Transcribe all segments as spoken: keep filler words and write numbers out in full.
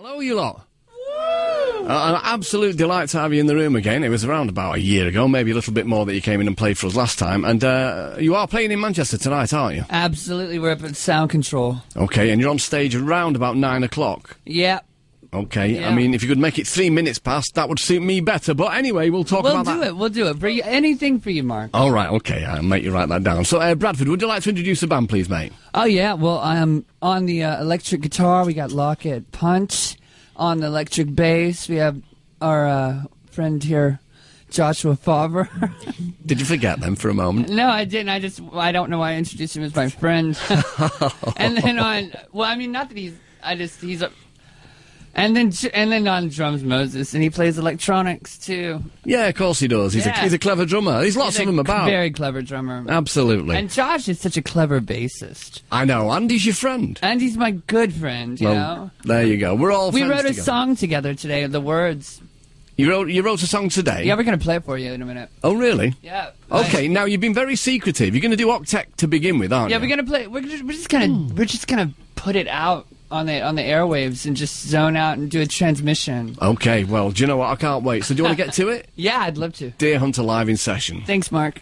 Hello, you lot. Uh, an absolute delight to have you in the room again. It was around about a year ago, maybe a little bit more, that you came in and played for us last time. And uh, you are playing in Manchester tonight, aren't you? Absolutely, we're up at Sound Control. Okay, and you're on stage around about nine o'clock. Yeah. Okay, Yeah. I mean, if you could make it three minutes past, that would suit me better. But anyway, we'll talk We'll about that. do it, we'll do it. For you, anything for you, Mark. All right, okay, I'll make you write that down. So, uh, Bradford, would you like to introduce the band, please, mate? Oh, yeah, well, um, on the uh, electric guitar, we got Lockett Punch. On the electric bass, we have our uh, friend here, Joshua Favre. Did you forget them for a moment? No, I didn't. I just, I don't know why I introduced him as my friend. And then on, well, I mean, not that he's, I just, he's a, and then, and then on drums, Moses, and he plays electronics, too. Yeah, of course he does. He's, Yeah. a, he's a clever drummer. There's lots He's of a them about. Very clever drummer. Absolutely. And Josh is such a clever bassist. I know, Andy's your friend. And he's my good friend, you well, know? there you go. We're all We friends wrote a together. song together today, the words. You wrote, you wrote a song today? Yeah, we're going to play it for you in a minute. Oh, really? Yeah. Okay, now you've been very secretive. You're going to do Octec to begin with, aren't Yeah, you? we're gonna play. We're just, we're just gonna we're just gonna put it out on the on the airwaves and just zone out and do a transmission. Okay, well, do you know what? I can't wait. So do you want to get to it? Yeah, I'd love to. Deer Hunter live in session. Thanks, Mark.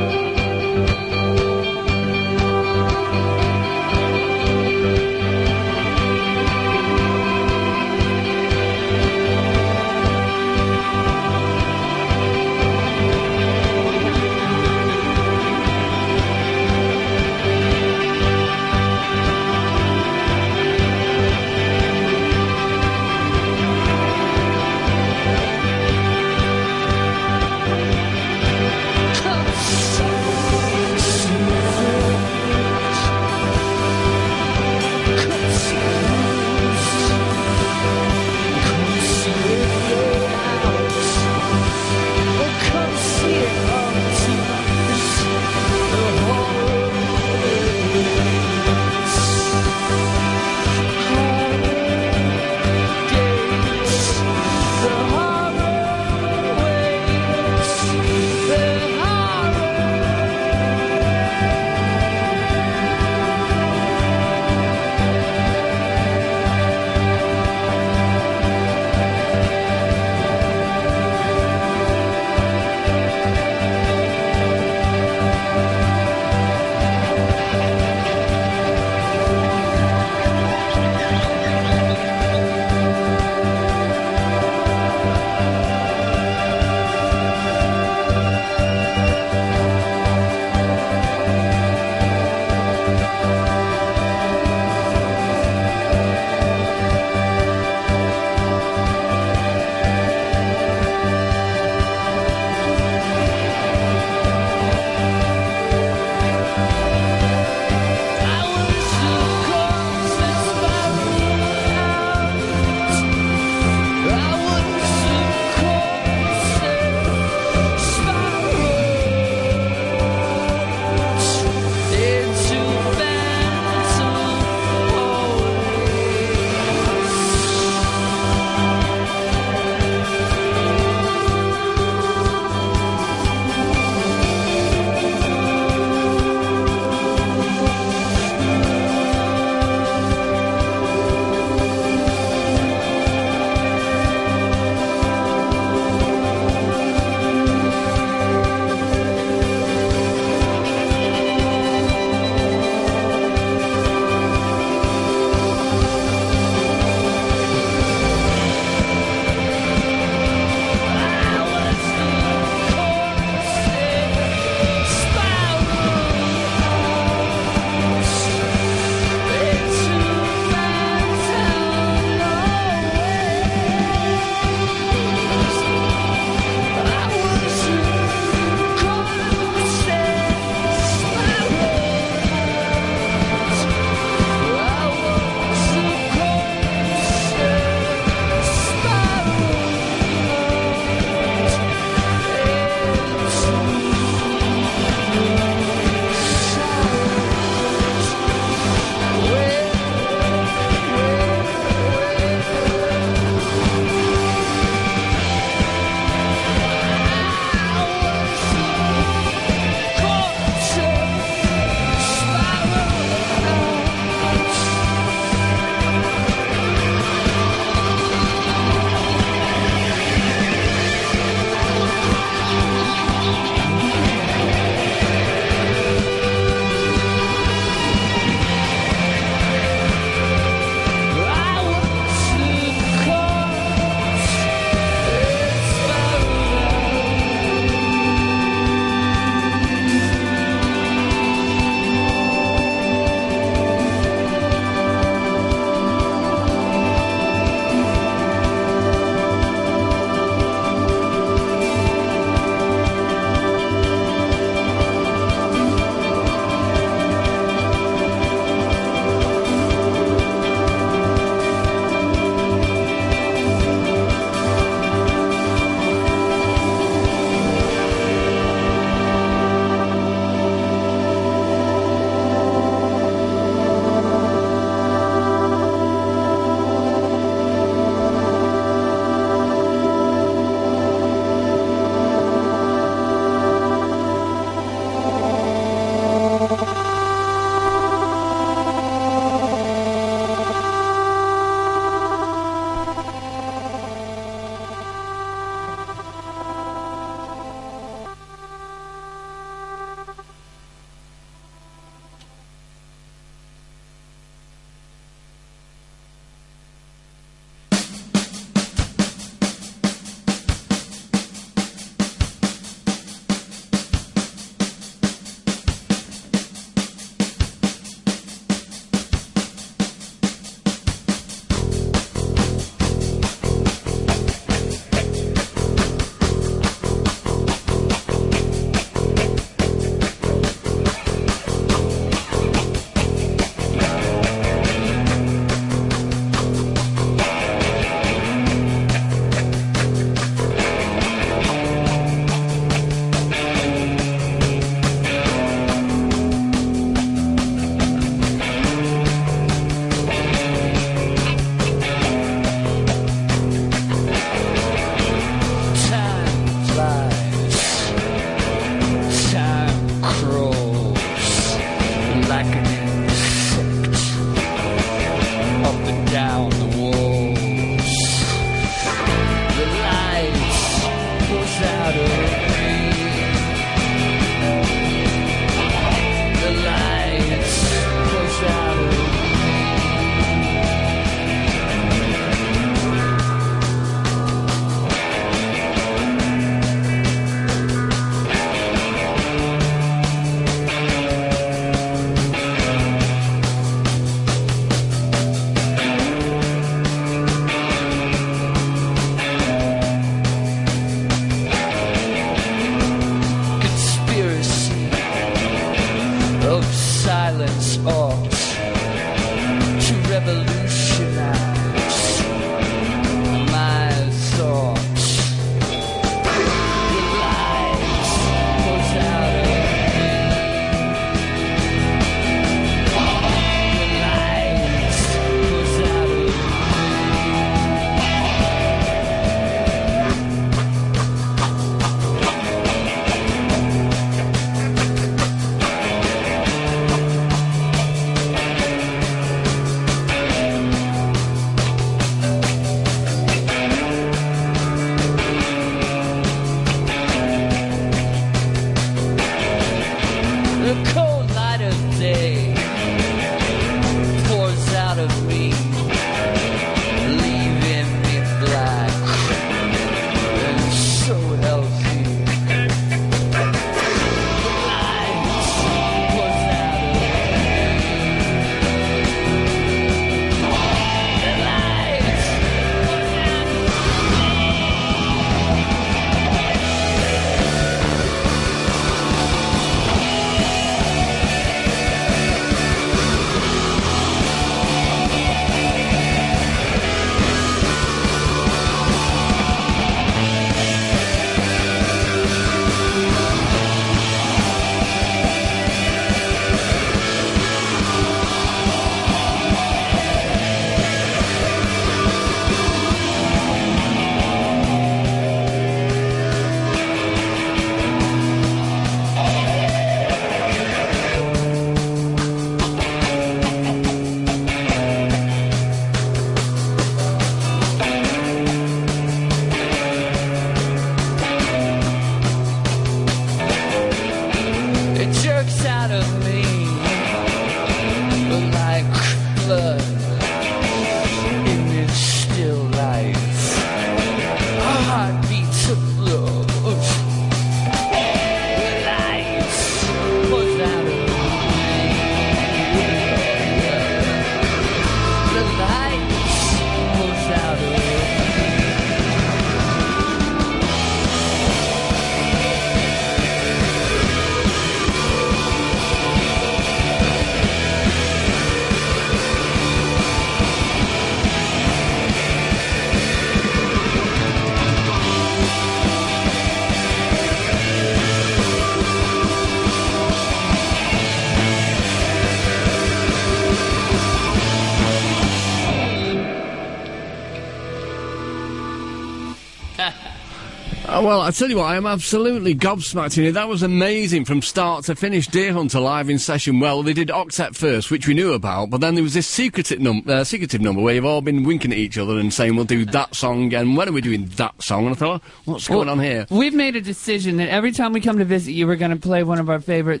Uh, well, I tell you what, I am absolutely gobsmacked in it. That was amazing from start to finish. Deer Hunter live in session. Well, they did Octet first, which we knew about, but then there was this secretive, num- uh, secretive number where you've all been winking at each other and saying, we'll do that song, and when are we doing that song? And I thought, what's going well, on here? We've made a decision that every time we come to visit you, we're going to play one of our favorite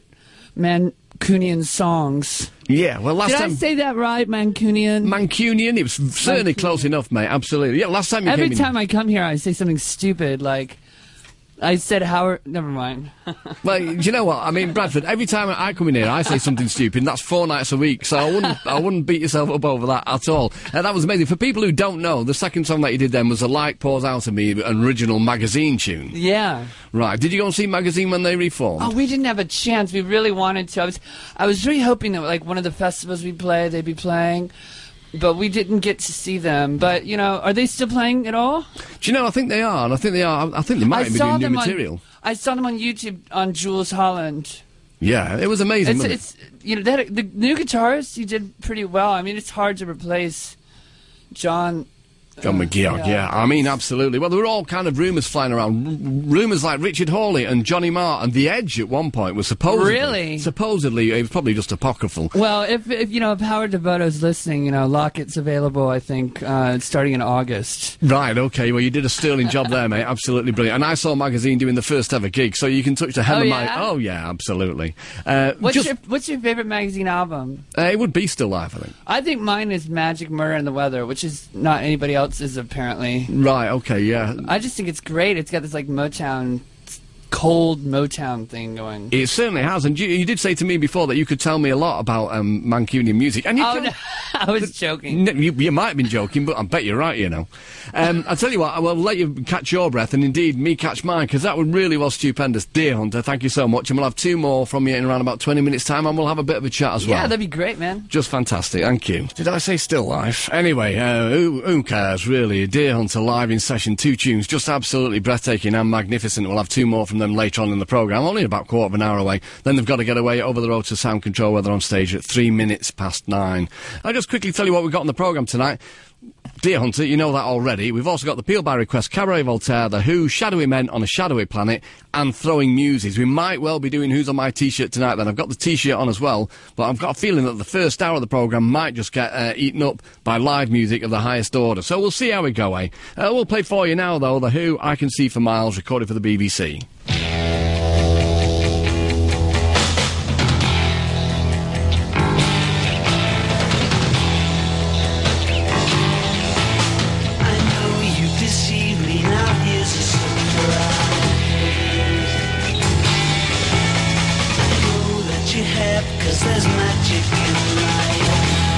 Mancunian songs. Yeah, well, last Did time... I say that right, Mancunian? Mancunian? It was certainly Mancunian. Close enough, mate, absolutely. Yeah, last time you Every came in... time I come here, I say something stupid, like... I said Howard... Never mind. Well, do you know what? I mean, Bradford, every time I come in here, I say something stupid, and that's four nights a week, so I wouldn't I wouldn't beat yourself up over that at all. Uh, that was amazing. For people who don't know, the second song that you did then was A Light Pours Out of Me, an original Magazine tune. Yeah. Right. Did you go and see Magazine when they reformed? Oh, we didn't have a chance. We really wanted to. I was, I was really hoping that, like, one of the festivals we play, they'd be playing... But we didn't get to see them. But, you know, are they still playing at all? Do you know, I think they are, and I think they are. I think they might I be saw doing new them material. On, I saw them on YouTube on Jules Holland. Yeah, it was amazing, It's, wasn't it's you know, that, the new guitarist, he did pretty well. I mean, it's hard to replace John... John uh, McGeoch, yeah. yeah. I mean, absolutely. Well, there were all kind of rumours flying around. R- rumours like Richard Hawley and Johnny Marr and The Edge at one point was supposedly... Really? Supposedly, it was probably just apocryphal. Well, if, if you know, if Howard Devoto's listening, you know, Locket's available, I think, uh, starting in August. Right, okay. Well, you did a sterling job there, mate. Absolutely brilliant. And I saw Magazine doing the first ever gig, so you can touch the hem Oh, of yeah? my... Oh, yeah, absolutely. Uh, What's just, your What's your favorite Magazine album? uh, it would be Still Life, I think. I think mine is Magic, Murder, and the Weather, which is not anybody else's, apparently. Right, okay, yeah. I just think it's great. It's got this, like, Motown, cold Motown thing going. It certainly has, and you, you did say to me before that you could tell me a lot about um, Mancunian music. And you Oh, can, no, I was joking. No, you, you might have been joking, but I bet you're right, you know. Um, I'll tell you what, I will let you catch your breath, and indeed me catch mine, because that one really was stupendous. Deer Hunter, thank you so much, and we'll have two more from you in around about twenty minutes' time, and we'll have a bit of a chat as well. Yeah, that'd be great, man. Just fantastic, thank you. Did I say Still Life? Anyway, uh, who, who cares, really? Deer Hunter live in session, two tunes, just absolutely breathtaking and magnificent. We'll have two more from them later on in the programme, only about a quarter of an hour away. Then they've got to get away over the road to Sound Control, where they're on stage at three minutes past nine. I'll just quickly tell you what we've got on the programme tonight. Deer Hunter, you know that already. We've also got the Peel by Request, Cabaret Voltaire, The Who, Shadowy Men on a Shadowy Planet, and Throwing Muses. We might well be doing Who's on My T-shirt tonight then. I've got the T-shirt on as well, but I've got a feeling that the first hour of the programme might just get uh, eaten up by live music of the highest order. So we'll see how we go, eh? Uh, we'll play for you now, though, The Who, I Can See for Miles, recorded for the B B C. Cause there's magic in light.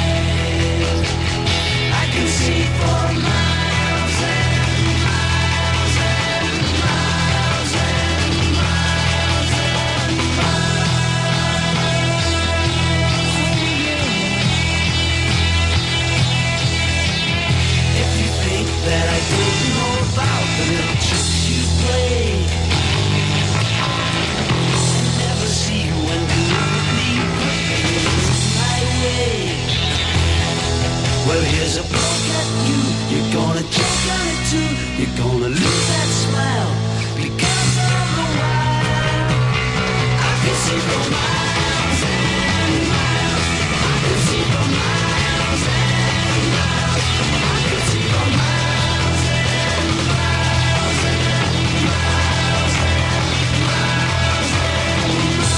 I can see for miles and miles and miles and miles and miles. If you think that I don't know about the little tricks you play, I never see you when deliberately well, here's a poke at you. You're gonna choke on it too. You're gonna lose that smile because of the wild. I can see for miles and miles. I can see for miles and miles. I can see for miles and miles and miles and miles and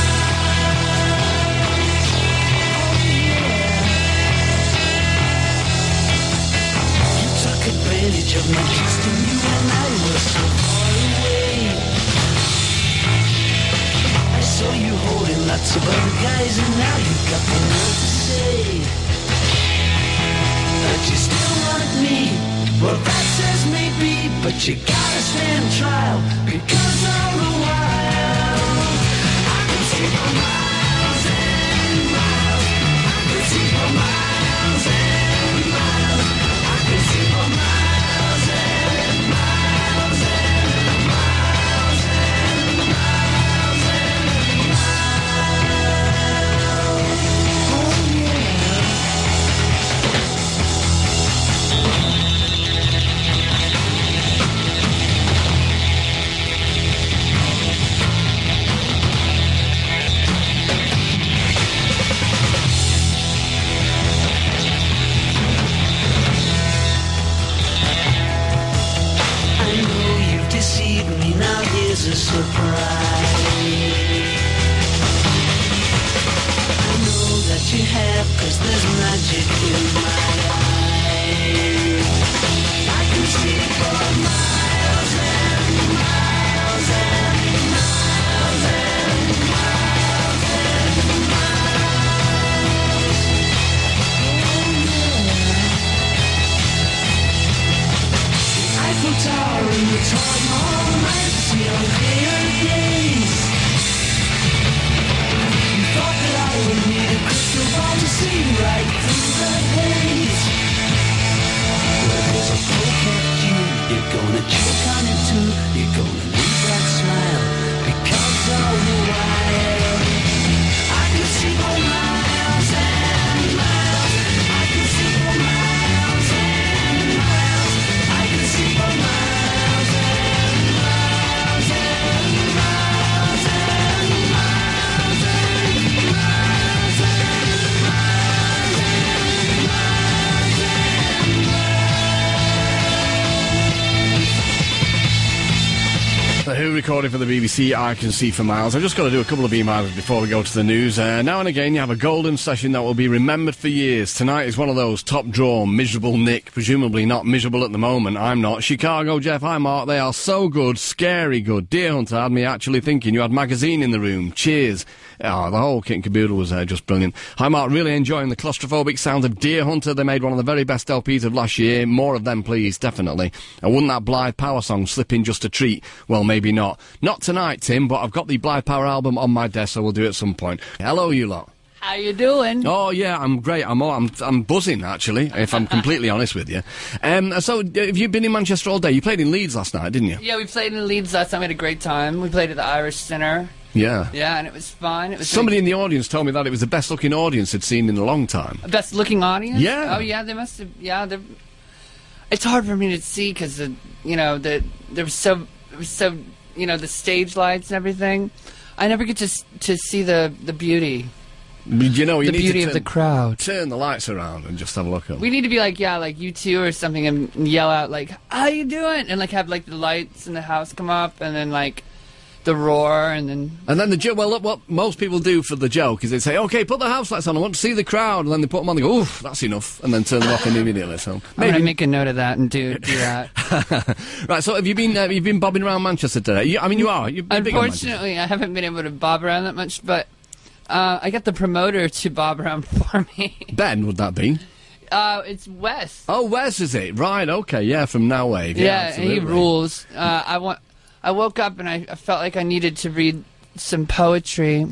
advantage of my trust in you when I was so far away. I saw you holding lots of other guys and now you got the nerve to say that you still want me. Well, that says maybe, but you gotta stand trial because all the while I can see for miles and miles. I can see for miles and miles. I can see for miles. was a surprise. I know that you have, 'cause there's magic in my eyes. I can see for miles and miles and miles and miles and miles. The Eiffel Tower and the Toy Mall, might see on clear days. You thought that I would need a crystal ball to see right through the haze. Well, there's a poke at you, you're gonna choke on it too. You're gonna lose that smile because all the while I can see for miles and miles. I can see for miles and miles. I can see for miles and miles and miles and miles and miles and miles and miles and The Who recorded for the B B C, I Can See for Miles. I've just got to do a couple of emails before we go to the news. Uh, now and again, you have a golden session that will be remembered for years. Tonight is one of those top draw, miserable Nick, presumably not miserable at the moment. I'm not. Chicago Jeff, hi Mark, they are so good, scary good. Deer Hunter had me actually thinking you had magazine in the room. Cheers. Oh, the whole kit and caboodle was uh, just brilliant. Hi Mark, really enjoying the claustrophobic sounds of Deer Hunter. They made one of the very best L Ps of last year. More of them, please, definitely. And wouldn't that Blythe Power song slip in just a treat? Well, maybe not. Not tonight, Tim, but I've got the Blythe Power album on my desk, so we'll do it at some point. Hello, you lot. How you doing? Oh yeah, I'm great. I'm all, I'm I'm buzzing actually, if I'm completely honest with you. Um, so uh, have you been in Manchester all day? You played in Leeds last night, didn't you? Yeah, we played in Leeds last time. We had a great time. We played at the Irish Centre. Yeah. Yeah, and it was fun. It was Somebody in the audience told me that it was the best looking audience they'd seen in a long time. a best looking audience. Yeah. Oh yeah, they must have. Yeah, they're. It's hard for me to see because the you know the there was so it was so you know the stage lights and everything. I never get to s- to see the the beauty, But, you know, you the need beauty to of turn, the crowd. turn the lights around and just have a look at them. We need to be like, yeah, like you two or something, and, and yell out like, "How you doing?" and like have like the lights in the house come up, and then like the roar, and then And then the joke, well, look, what most people do for the joke is they say, okay, put the house lights on, I want to see the crowd, and then they put them on, they go, oof, that's enough, and then turn them off immediately, so I'm maybe. gonna make a note of that and do do that. Right, so have you been, uh, you've been bobbing around Manchester today? You, I mean, you are, you're big on Manchester. Unfortunately, I haven't been able to bob around that much, but uh, I got the promoter to bob around for me. Ben, would that be? Uh, it's Wes. Oh, Wes is it? Right, okay, yeah, from Now Wave. Yeah, Yeah, and he absolutely. rules. Uh, I want. I woke up and I, I felt like I needed to read some poetry,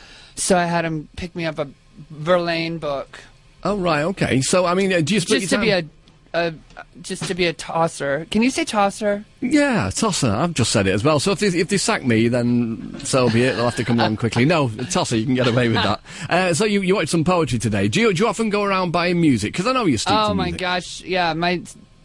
so I had him pick me up a Verlaine book. Oh, right, okay. So, I mean, uh, do you split Just to your be time? a, a, just to be a tosser. Can you say tosser? Yeah, tosser. I've just said it as well. So if they, if they sack me, then so be it. They'll have to come along quickly. No, tosser, you can get away with that. Uh, so you, you watched some poetry today. Do you, do you often go around buying music? Because I know you're steeped Oh in my music. gosh, yeah. My,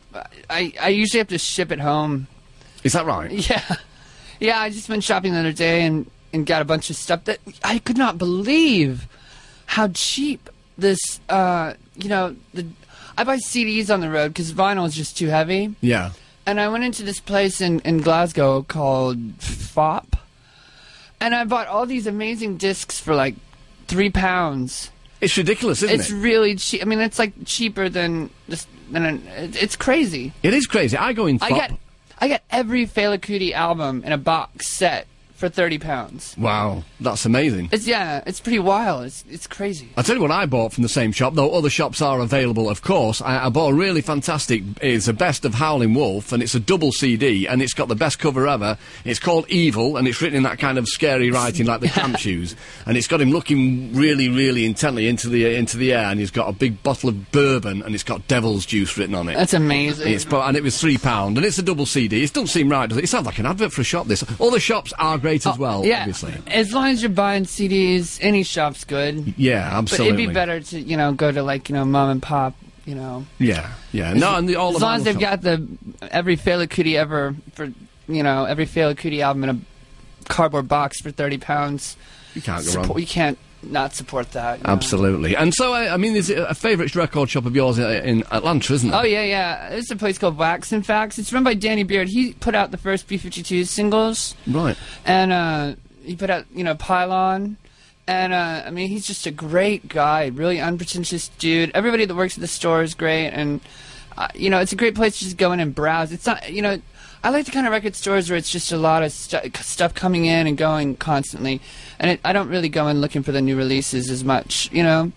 I I usually have to ship it home. Is that right? Yeah, yeah. I just went shopping the other day and and got a bunch of stuff that I could not believe how cheap this. Uh, you know, the I buy C Ds on the road because vinyl is just too heavy. Yeah. And I went into this place in, in Glasgow called F O P, and I bought all these amazing discs for like three pounds. It's ridiculous, isn't It's it? really cheap. I mean, it's like cheaper than just than an, it, it's crazy. It is crazy. I go in I Fop. got I got every Fela Kuti album in a box set for thirty pounds. Wow, that's amazing. It's yeah, it's pretty wild. It's it's crazy. I'll tell you what I bought from the same shop, though other shops are available, of course. I, I bought a really fantastic, it's a best of Howling Wolf, and it's a double C D, and it's got the best cover ever. It's called Evil, and it's written in that kind of scary writing like the Camp Shoes, and it's got him looking really, really intently into the into the air, and he's got a big bottle of bourbon, and it's got devil's juice written on it. That's amazing. It's, pro- and it was three pound, and it's a double C D. It doesn't seem right, does it? It sounds like an advert for a shop. This other shops are great as well, Oh, yeah, obviously. as long as you're buying C Ds, any shop's good. Yeah, But absolutely. it'd be better to you know go to like you know mom and pop. You know, Yeah, yeah. No, and the, all as the long as vinyl they've shops. got the every Fela Kuti ever for you know every Fela Kuti album in a cardboard box for thirty pounds. You can't go Support- wrong. You can't not support that. you know. Absolutely. And so, I, I mean, is it a favourite record shop of yours uh, in Atlanta, isn't it? Oh yeah, yeah. It's a place called Wax and Facts. It's run by Danny Beard. He put out the first B fifty-two singles, Right. and uh, he put out, you know, Pylon. And uh, I mean, he's just a great guy, really unpretentious dude. Everybody that works at the store is great, and uh, you know, it's a great place to just go in and browse. It's not, you know, I like the kind of record stores where it's just a lot of stu- stuff coming in and going constantly, and it, I don't really go in looking for the new releases as much, you know.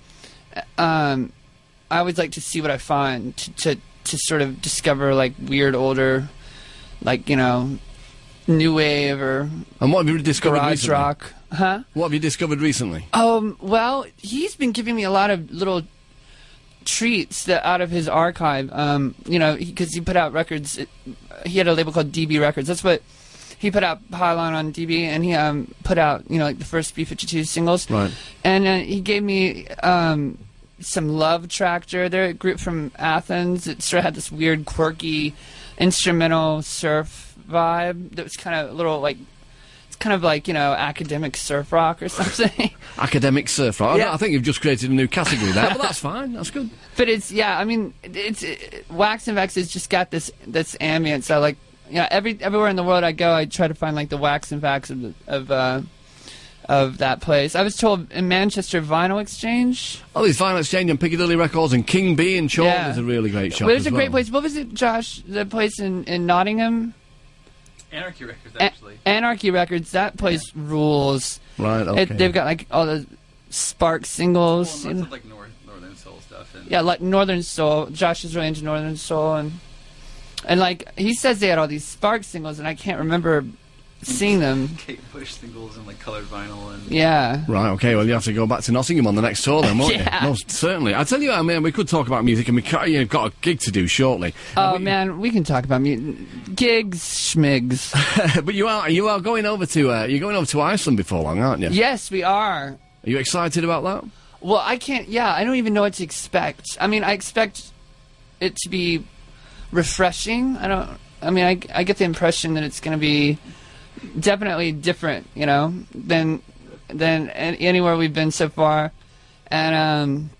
Um, I always like to see what I find to, to to sort of discover like weird older, like, you know, new wave or And what have you discovered garage recently? rock, huh? What have you discovered recently? Um, well, he's been giving me a lot of little treats that out of his archive. Um, you know, because he, he put out records. It, he had a label called D B Records. That's what he put out. Pylon on D B, and he um put out, you know, like the first B fifty-two singles. Right. And uh, he gave me um some Love Tractor. They're a group from Athens. It sort of had this weird, quirky, instrumental surf vibe. That was kind of a little like. Kind of like, you know, academic surf rock or something. Academic surf rock. I- Yeah. I think you've just created a new category there, but that's fine. That's good. But it's, yeah, I mean, it's it, Wax and Vex has just got this this ambience. I like, you know, every everywhere in the world I go, I try to find like the Wax and Vex of the, of uh, of that place. I was told in Manchester, Vinyl Exchange. Oh, there's Vinyl Exchange and Piccadilly Records and King B in Chorlton Yeah. is a really great shop Well, it's as a great well. place. What was it, Josh? The place in in Nottingham. Anarchy Records, A- actually. Anarchy Records. That place rules. Right, okay. It, they've got like all the Spark singles. Well, you lots know. of like north, northern soul stuff. And Yeah, like Northern Soul. Josh is really into Northern Soul, and and like he says they had all these Spark singles, and I can't remember seeing them. Kate Bush singles and like colored vinyl and Yeah. Right, okay, well, you have to go back to Nottingham on the next tour then, won't Yeah. you? Most certainly. I tell you, I mean, we could talk about music, and we ca- you've got a gig to do shortly. Uh, Oh but, man, we can talk about mu- gigs, schmigs. but you are you are going over to uh, you're going over to Iceland before long, aren't you? Yes, we are. Are you excited about that? Well, I can't. Yeah, I don't even know what to expect. I mean, I expect it to be refreshing. I don't. I mean, I, I get the impression that it's going to be definitely different, you know, than than an- anywhere we've been so far. And um,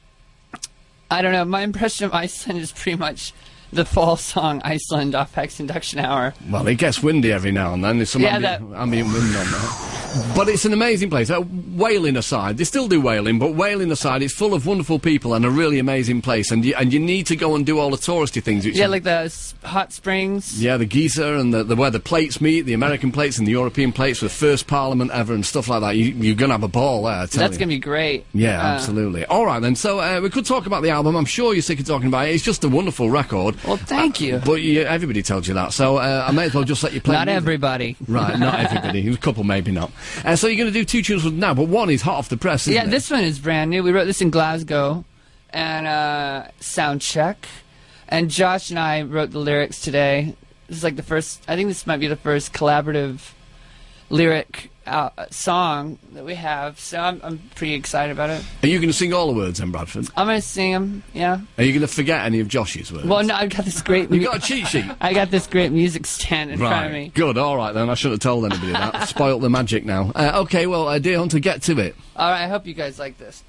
I don't know. My impression of Iceland is pretty much the fall song "Iceland" off Hex Induction Hour. Well, it gets windy every now and then. There's some Yeah, ambient, that- ambient wind on there. But it's an amazing place. Uh, whaling aside, they still do whaling, but whaling aside, it's full of wonderful people and a really amazing place. And you, and you need to go and do all the touristy things. Which Yeah, are- like the s- hot springs. yeah, the geyser and the, the where the plates meet, the American plates and the European plates, the first Parliament ever and stuff like that. You, you're going to have a ball there, I tell That's you. gonna be great. Yeah, Uh, absolutely. All right, then. So uh, we could talk about the album. I'm sure you're sick of talking about it. It's just a wonderful record. Well, thank you. But you, everybody tells you that, so uh, I may as well just let you play. Not music. everybody. Right, not everybody. A couple, maybe not. Uh, so you're going to do two tunes with now, but one is hot off the press, isn't Yeah, it? this one is brand new. We wrote this in Glasgow, and uh, sound check. And Josh and I wrote the lyrics today. This is like the first. I think this might be the first collaborative lyric uh, song that we have. So I'm I'm pretty excited about it. Are you going to sing all the words, then, Bradford? I'm gonna sing them. Yeah. Are you going to forget any of Josh's words? Well, no, I've got this great. You mu- got a cheat sheet. I got this great music stand in front of Right. me. Good. All right, then. I shouldn't have told anybody that. Spoilt the magic now. Uh, okay, well, uh, Dear Hunter, get to it. All right. I hope you guys like this.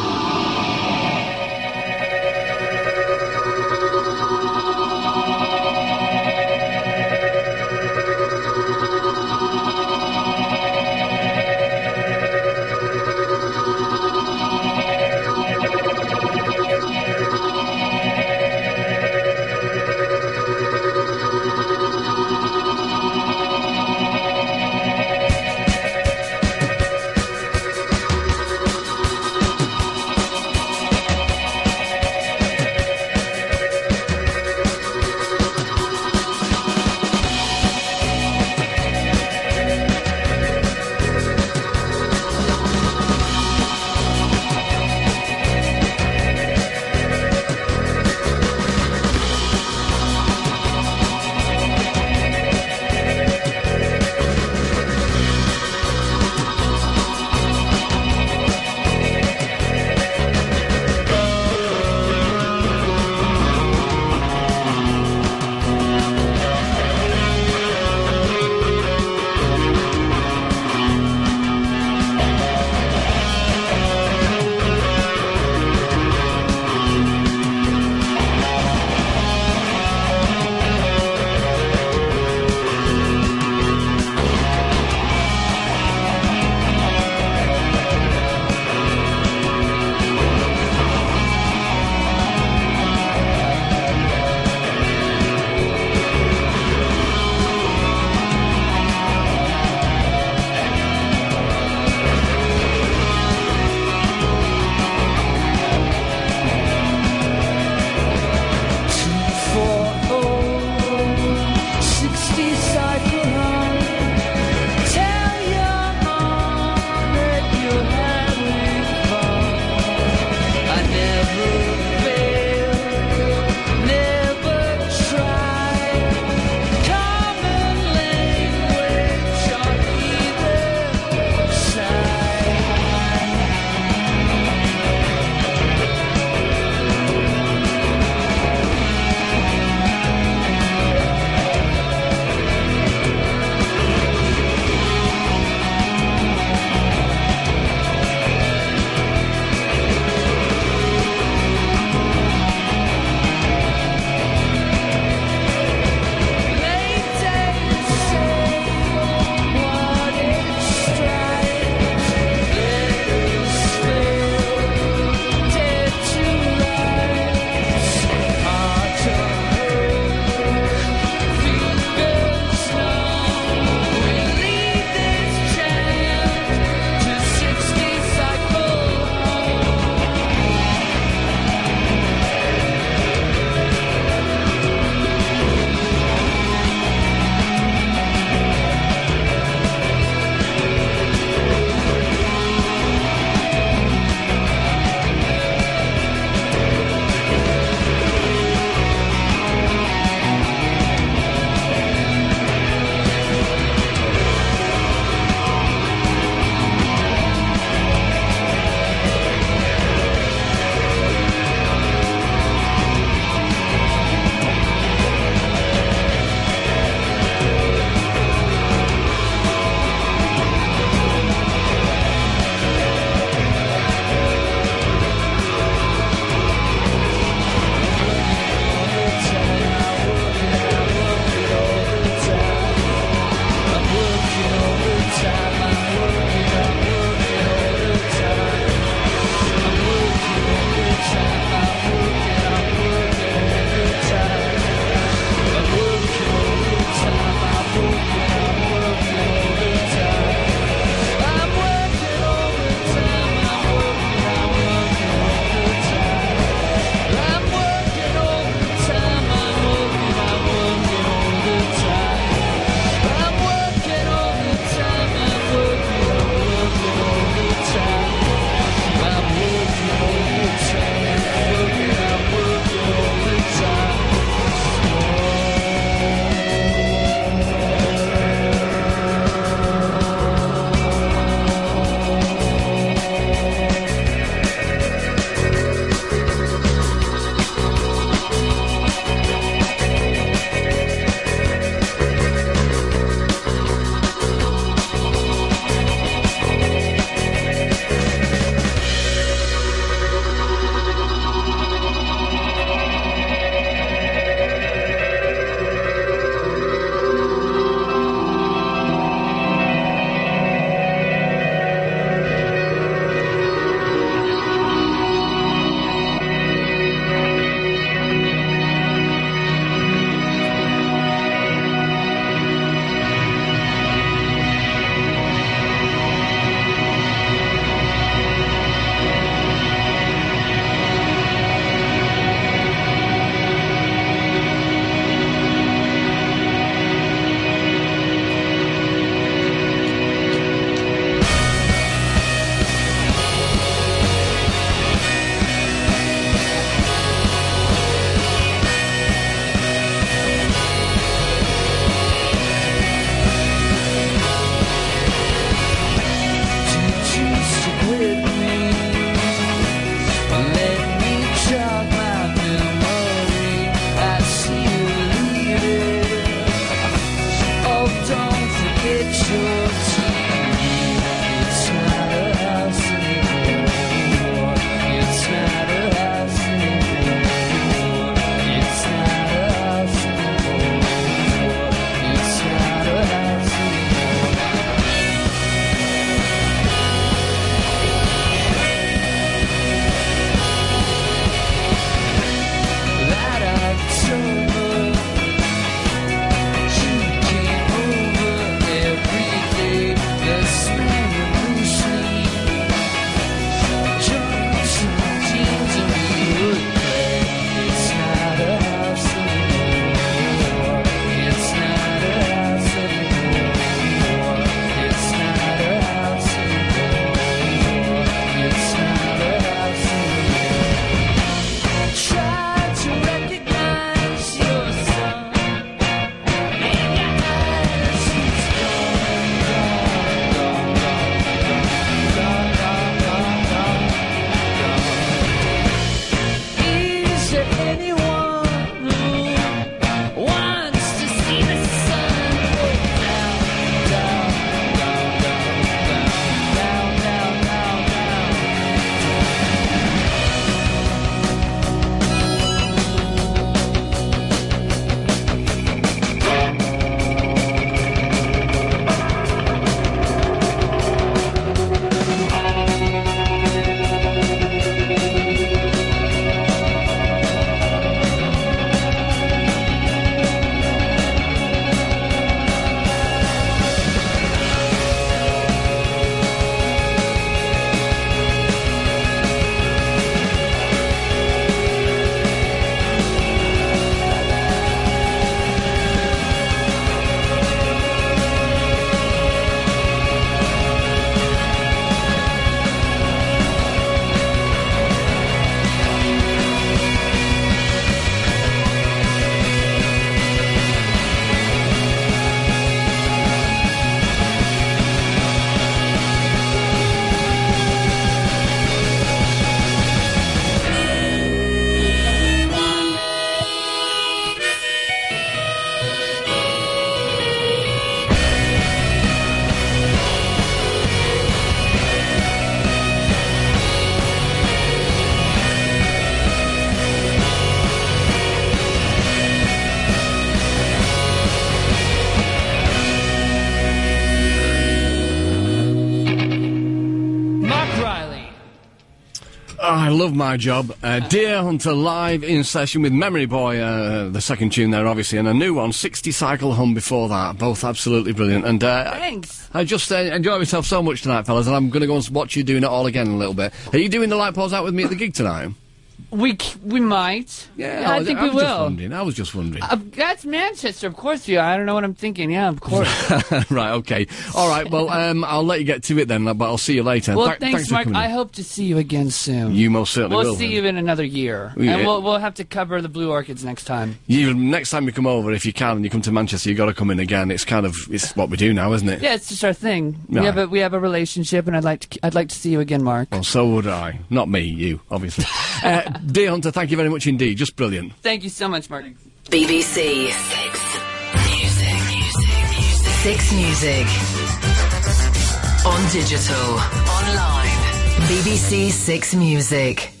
love my job. Uh, Deer Hunter live in session with Memory Boy, uh, the second tune there, obviously, and a new one, sixty Cycle Hum before that. Both absolutely brilliant. And uh, Thanks. I just uh, enjoy myself so much tonight, fellas, and I'm going to go and watch you doing it all again in a little bit. Are you doing the light pause out with me at the gig tonight? We c- we might. Yeah, I, was, think I we was just will. wondering. I was just wondering. Uh, that's Manchester, of course. You. I don't know what I'm thinking. Yeah, of course. Right, okay. All right, well, um, I'll let you get to it then, but I'll see you later. Well, Th- thanks, for Mark. coming in. I hope to see you again soon. You most certainly we'll will. see then. you in another year, Yeah. and we'll we'll have to cover the Blue Orchids next time. You, next time you come over, if you can, and you come to Manchester, you got to come in again. It's kind of it's what we do now, isn't it? Yeah, it's just our thing. We Right. have a we have a relationship, and I'd like to I'd like to see you again, Mark. Well, so would I. Not me, you, obviously. uh, Deer Hunter, thank you very much indeed. Just brilliant. Thank you so much, Mark. B B C Six Music. Six Music. On digital. Online. B B C Six Music.